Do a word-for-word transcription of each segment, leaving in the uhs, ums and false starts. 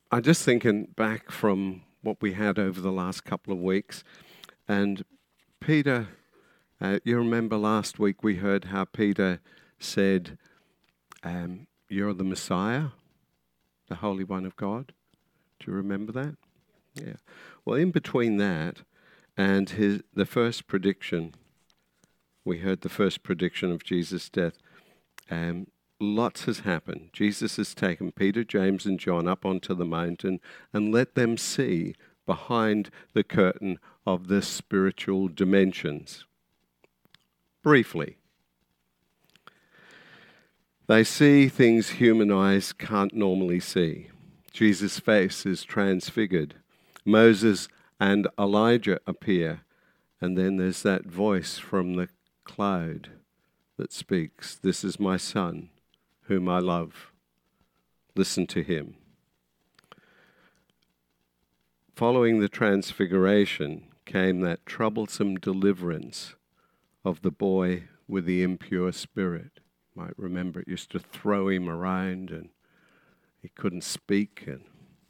I'm just thinking back from what we had over the last couple of weeks. And Peter, uh, you remember last week we heard how Peter said, um, you're the Messiah, the Holy One of God. Do you remember that? Yeah. Well, in between that and his the first prediction, we heard the first prediction of Jesus' death. Um, lots has happened. Jesus has taken Peter, James, and John up onto the mountain and let them see behind the curtain of the spiritual dimensions. Briefly, they see things human eyes can't normally see. Jesus' face is transfigured. Moses and Elijah appear, and then there's that voice from the cloud that speaks, "This is my son, whom I love. Listen to him." Following the transfiguration came that troublesome deliverance of the boy with the impure spirit. You might remember it used to throw him around and he couldn't speak. And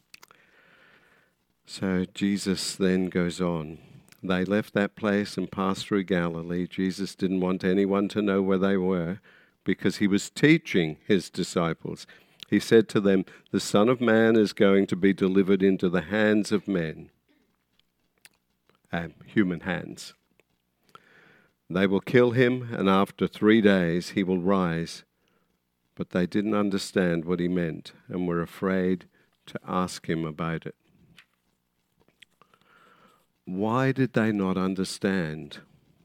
so Jesus then goes on. They left that place and passed through Galilee. Jesus didn't want anyone to know where they were because he was teaching his disciples. He said to them, "The Son of Man is going to be delivered into the hands of men," um, human hands. "They will kill him, and after three days he will rise." But they didn't understand what he meant and were afraid to ask him about it. Why did they not understand?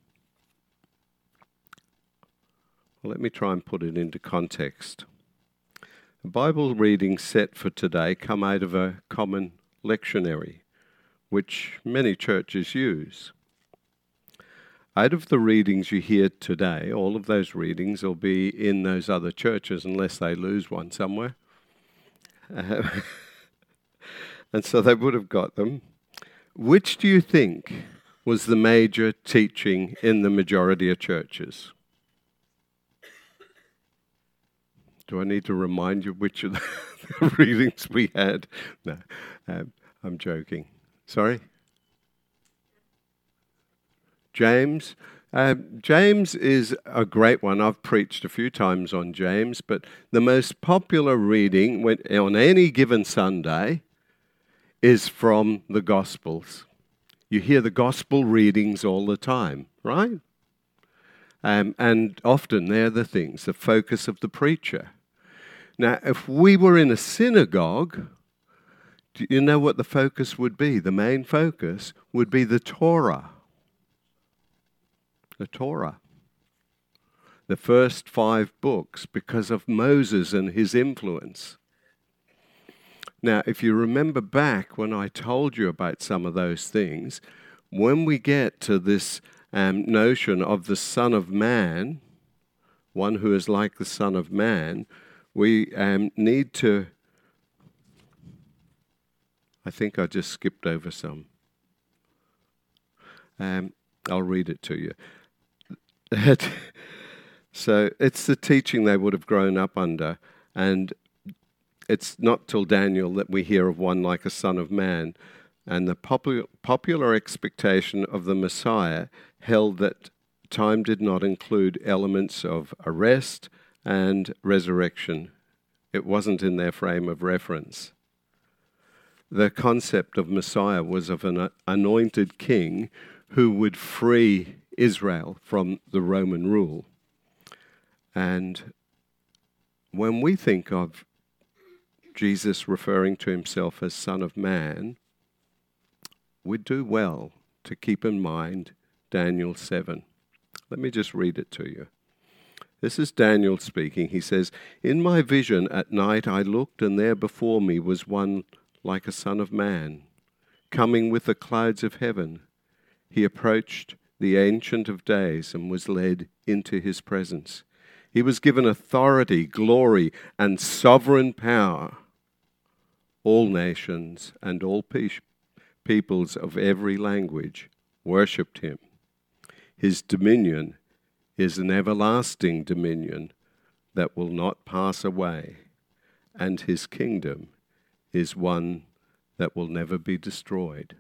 Well, let me try and put it into context. The Bible readings set for today come out of a common lectionary, which many churches use. Out of the readings you hear today, all of those readings will be in those other churches unless they lose one somewhere. Uh, and so they would have got them. Which do you think was the major teaching in the majority of churches? Do I need to remind you which of the readings we had? No, um, I'm joking. Sorry? James. Uh, James is a great one. I've preached a few times on James, but the most popular reading when, on any given Sunday is from the Gospels. You hear the Gospel readings all the time, right? Um, and often they're the things, the focus of the preacher. Now, if we were in a synagogue, do you know what the focus would be? The main focus would be the Torah. The Torah. The first five books, because of Moses and his influence. Now, if you remember back when I told you about some of those things, when we get to this um, notion of the Son of Man, one who is like the Son of Man, we um, need to... I think I just skipped over some. Um, I'll read it to you. So it's the teaching they would have grown up under, and it's not till Daniel that we hear of one like a Son of Man. And the popu- popular expectation of the Messiah held that time did not include elements of arrest and resurrection. It wasn't in their frame of reference. The concept of Messiah was of an anointed king who would free Israel from the Roman rule. And when we think of Jesus referring to himself as Son of Man, we do well to keep in mind Daniel seven. Let me just read it to you. This is Daniel speaking. He says, "In my vision at night I looked, and there before me was one like a son of man, coming with the clouds of heaven. He approached the Ancient of Days and was led into his presence. He was given authority, glory, and sovereign power. All nations and all pe- peoples of every language worshipped him. His dominion is an everlasting dominion that will not pass away, and his kingdom is one that will never be destroyed.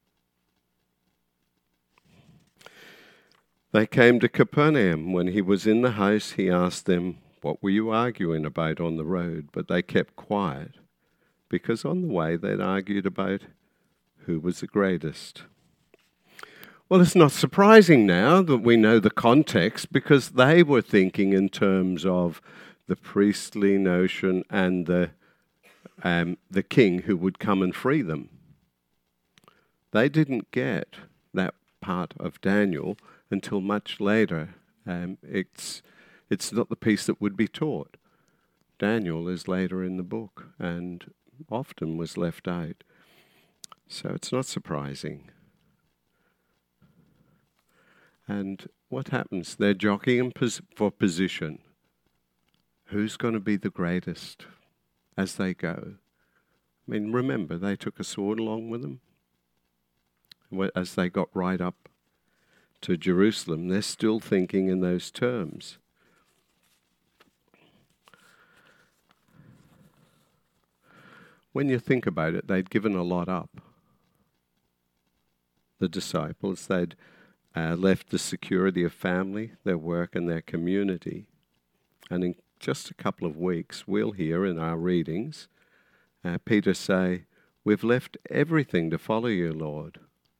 They came to Capernaum. When he was in the house, he asked them, "What were you arguing about on the road?" But they kept quiet, because on the way they'd argued about who was the greatest. Well, it's not surprising now that we know the context, because they were thinking in terms of the priestly notion and the um, the king who would come and free them. They didn't get that part of Daniel until much later. Um, it's it's not the piece that would be taught. Daniel is later in the book and often was left out. So it's not surprising. And what happens? They're jockeying pos- for position. Who's going to be the greatest as they go? I mean, remember, they took a sword along with them. As they got right up to Jerusalem, they're still thinking in those terms. When you think about it, they'd given a lot up. The disciples, they'd uh, left the security of family, their work and their community. And in just a couple of weeks, we'll hear in our readings uh, Peter say, "We've left everything to follow you, Lord."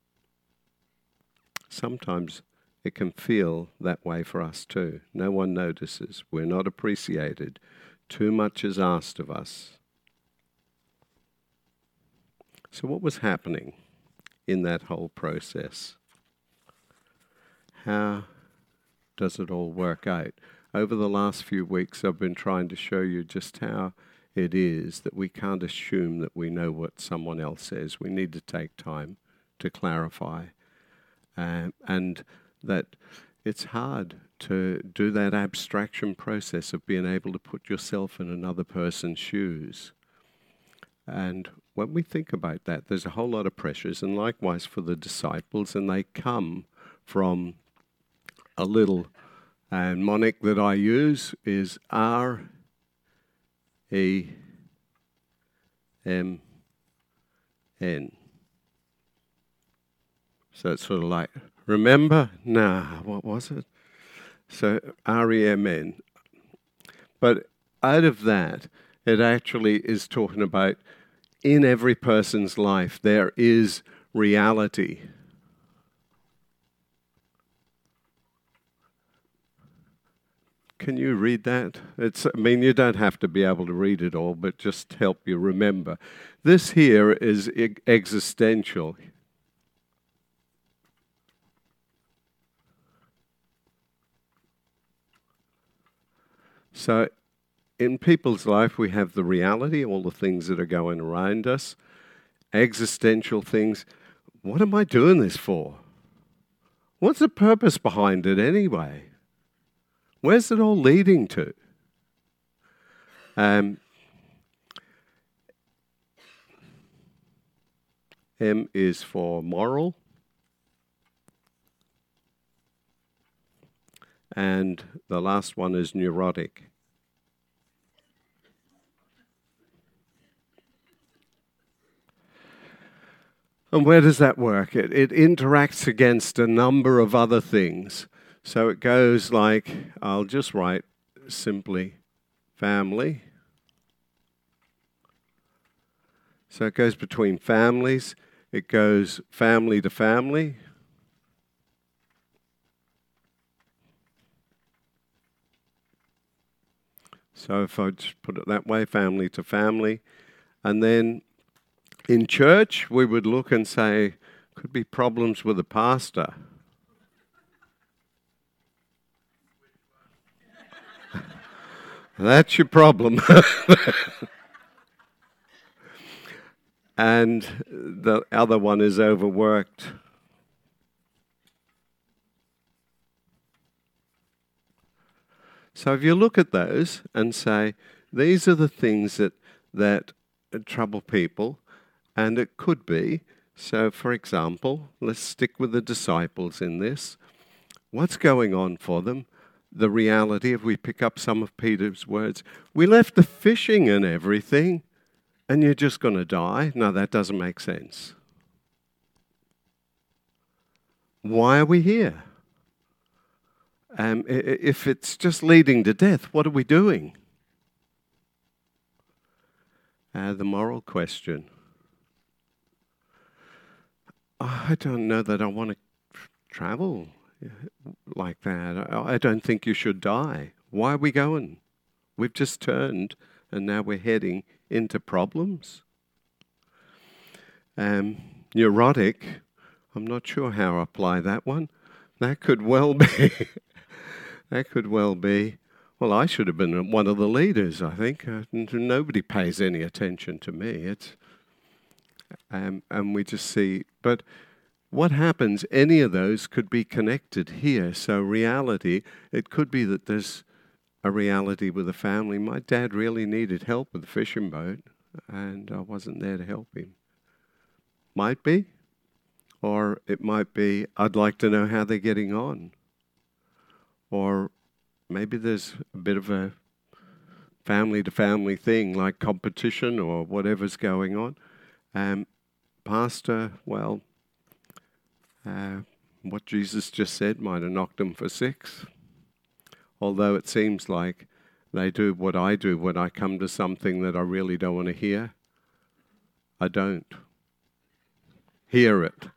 Sometimes it can feel that way for us too. No one notices. We're not appreciated. Too much is asked of us. So what was happening in that whole process? How does it all work out? Over the last few weeks, I've been trying to show you just how it is that we can't assume that we know what someone else says. We need to take time to clarify. Um, and that it's hard to do that abstraction process of being able to put yourself in another person's shoes. And when we think about that, there's a whole lot of pressures, and likewise for the disciples, and they come from a little uh, mnemonic that I use is R E M N. So it's sort of like, remember? Nah, what was it? So R E M N. But out of that, it actually is talking about in every person's life there is reality. Can you read that? It's, I mean, you don't have to be able to read it all, but just help you remember. This here is e- existential. So in people's life, we have the reality, all the things that are going around us, existential things. What am I doing this for? What's the purpose behind it anyway? Where's it all leading to? Um, M is for moral. And the last one is neurotic. And where does that work? It, it interacts against a number of other things. So it goes like, I'll just write simply family. So it goes between families. It goes family to family. So if I just put it that way, family to family. And then in church, we would look and say, could be problems with the pastor. That's your problem. And the other one is overworked. So if you look at those and say, these are the things that, that trouble people, and it could be, so for example, let's stick with the disciples in this. What's going on for them? The reality, if we pick up some of Peter's words, we left the fishing and everything, and you're just going to die? No, that doesn't make sense. Why are we here? Um, if it's just leading to death, what are we doing? Uh, the moral question. I don't know that I want to travel like that. I don't think you should die. Why are we going? We've just turned and now we're heading into problems. Um, neurotic, I'm not sure how I apply that one. That could well be. That could well be. Well, I should have been one of the leaders, I think. Uh, nobody pays any attention to me. It's, um, and we just see. But what happens, any of those could be connected here. So reality, it could be that there's a reality with a family. My dad really needed help with the fishing boat, and I wasn't there to help him. Might be. Or it might be, I'd like to know how they're getting on. Or maybe there's a bit of a family-to-family thing, like competition or whatever's going on. Um, Pastor, well, uh, what Jesus just said might have knocked them for six. Although it seems like they do what I do when I come to something that I really don't want to hear. I don't hear it.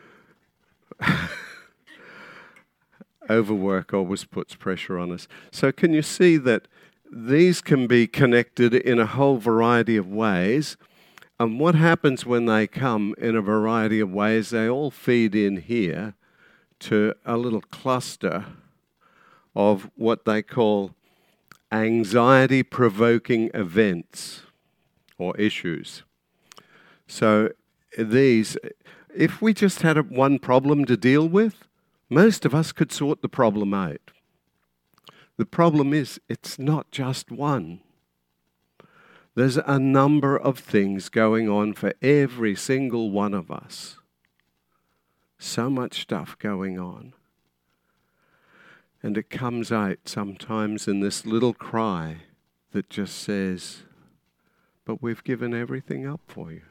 Overwork always puts pressure on us. So can you see that these can be connected in a whole variety of ways? And what happens when they come in a variety of ways? They all feed in here to a little cluster of what they call anxiety-provoking events or issues. So these, if we just had a, one problem to deal with, most of us could sort the problem out. The problem is, it's not just one. There's a number of things going on for every single one of us. So much stuff going on. And it comes out sometimes in this little cry that just says, but we've given everything up for you.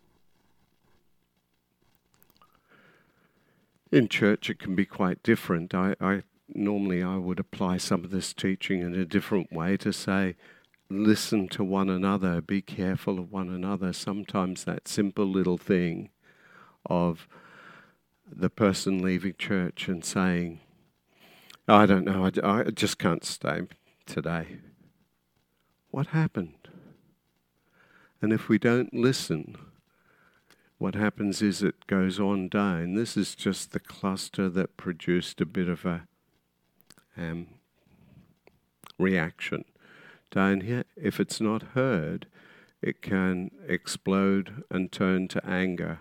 In church it can be quite different. I, I normally I would apply some of this teaching in a different way to say, listen to one another, be careful of one another. Sometimes that simple little thing of the person leaving church and saying, I don't know, I, I just can't stay today. What happened? And if we don't listen, what happens is it goes on down. This is just the cluster that produced a bit of a um, reaction down here. If it's not heard, it can explode and turn to anger.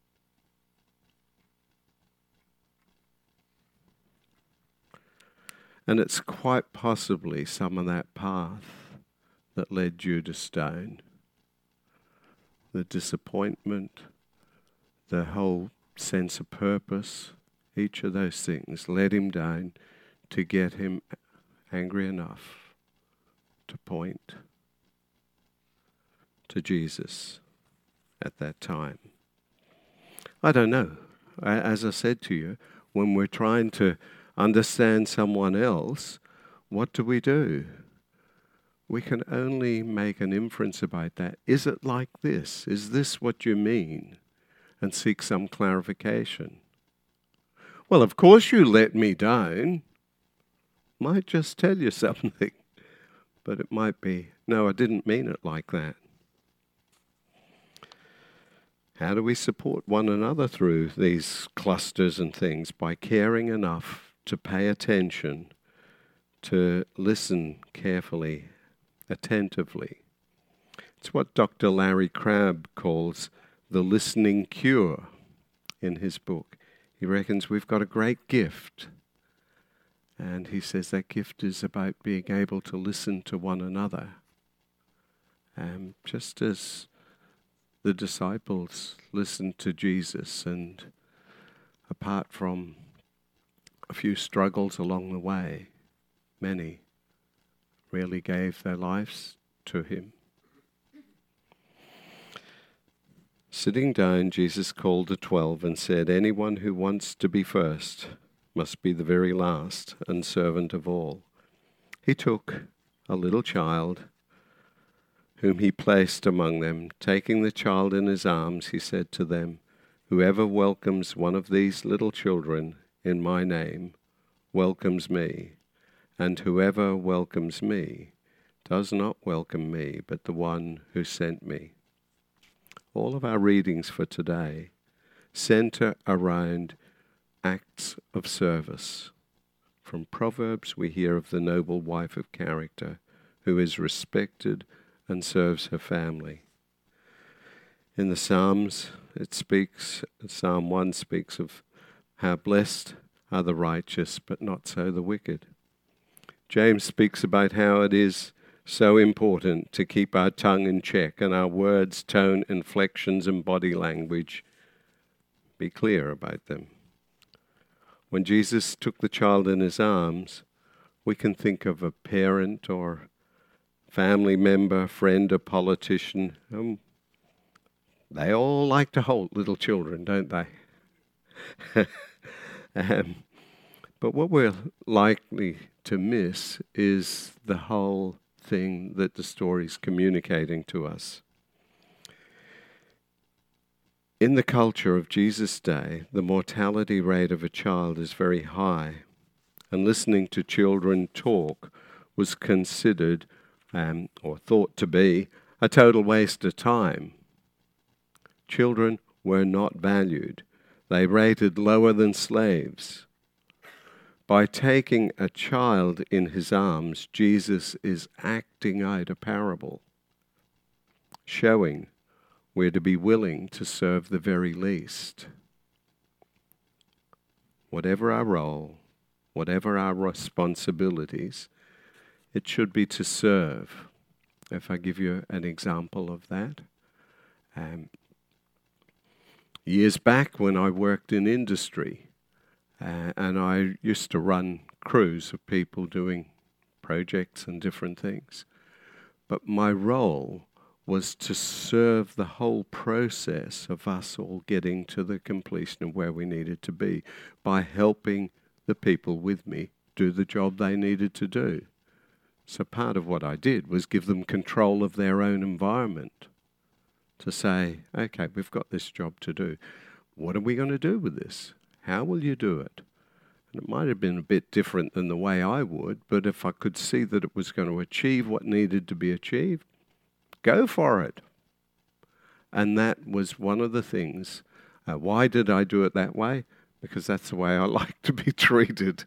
And it's quite possibly some of that path that led Judas down. The disappointment, the whole sense of purpose, each of those things led him down to get him angry enough to point to Jesus at that time. I don't know. As I said to you, when we're trying to understand someone else, what do we do? We can only make an inference about that. Is it like this? Is this what you mean? And seek some clarification. Well, of course you let me down. Might just tell you something. But it might be, no, I didn't mean it like that. How do we support one another through these clusters and things? By caring enough to pay attention, to listen carefully, attentively. It's what Doctor Larry Crabb calls the listening cure in his book. He reckons we've got a great gift. And he says that gift is about being able to listen to one another. Um, just as the disciples listened to Jesus, and apart from a few struggles along the way, many really gave their lives to him. Sitting down, Jesus called the twelve and said, "Anyone who wants to be first must be the very last and servant of all." He took a little child whom he placed among them. Taking the child in his arms, he said to them, "Whoever welcomes one of these little children in my name welcomes me, and whoever welcomes me does not welcome me, but the one who sent me." All of our readings for today center around acts of service. From Proverbs, we hear of the noble wife of character who is respected and serves her family. In the Psalms, it speaks, Psalm one speaks of how blessed are the righteous, but not so the wicked. James speaks about how it is so important to keep our tongue in check and our words, tone, inflections, and body language, be clear about them. When Jesus took the child in his arms, we can think of a parent or family member, friend, or politician. Um, they all like to hold little children, don't they? um, but what we're likely to miss is the whole thing that the story's communicating to us. In the culture of Jesus' day, the mortality rate of a child is very high, and listening to children talk was considered, um, or thought to be, a total waste of time. Children were not valued. They rated lower than slaves. By taking a child in his arms, Jesus is acting out a parable, showing we're to be willing to serve the very least. Whatever our role, whatever our responsibilities, it should be to serve. If I give you an example of that, um, years back when I worked in industry, Uh, and I used to run crews of people doing projects and different things. But my role was to serve the whole process of us all getting to the completion of where we needed to be by helping the people with me do the job they needed to do. So part of what I did was give them control of their own environment, to say, okay, we've got this job to do. What are we going to do with this? How will you do it? And it might have been a bit different than the way I would, but if I could see that it was going to achieve what needed to be achieved, go for it. And that was one of the things. Uh, why did I do it that way? Because that's the way I like to be treated.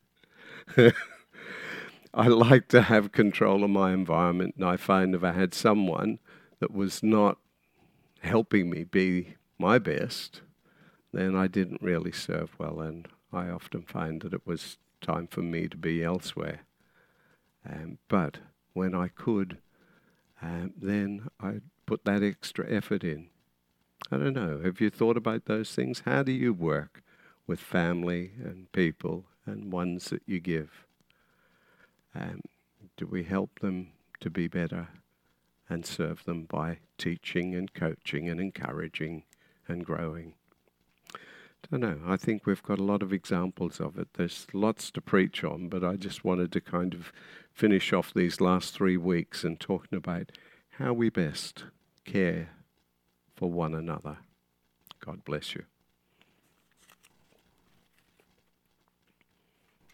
I like to have control of my environment, and I find if I had someone that was not helping me be my best, then I didn't really serve well, and I often find that it was time for me to be elsewhere. Um, but when I could, um, then I put that extra effort in. I don't know, have you thought about those things? How do you work with family and people and ones that you give? Um, do we help them to be better and serve them by teaching and coaching and encouraging and growing? I don't know. I think we've got a lot of examples of it. There's lots to preach on, but I just wanted to kind of finish off these last three weeks and talking about how we best care for one another. God bless you.